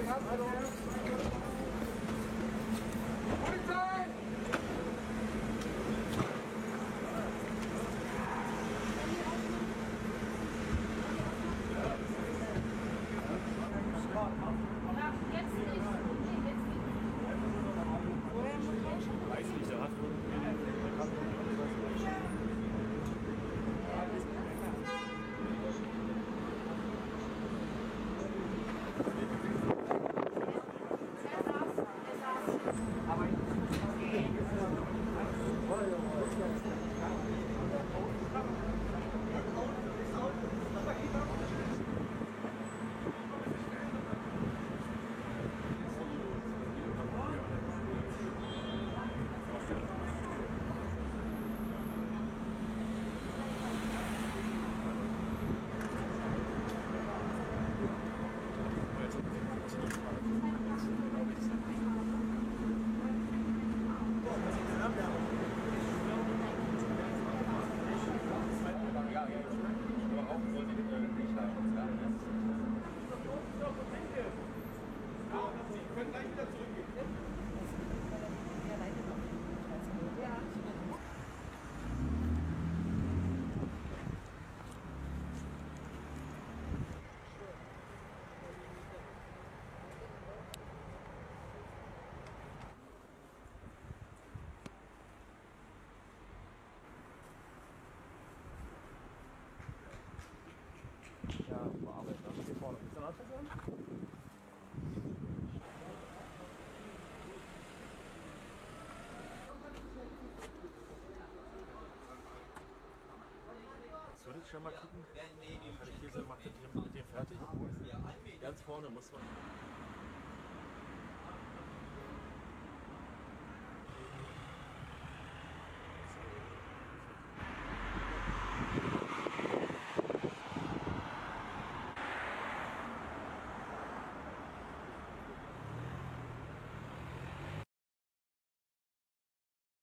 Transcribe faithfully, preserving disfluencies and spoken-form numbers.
Polizei! Jetzt nicht. Nee, jetzt nicht. Weiß nicht, da hat Sie können gleich wieder zurückgehen. ja bearbeitet. Also hier vorne. Ist da noch was an? Jetzt würde ich schon mal gucken. Kann ich hier so, macht das hier mit dem fertig? Ganz vorne muss man.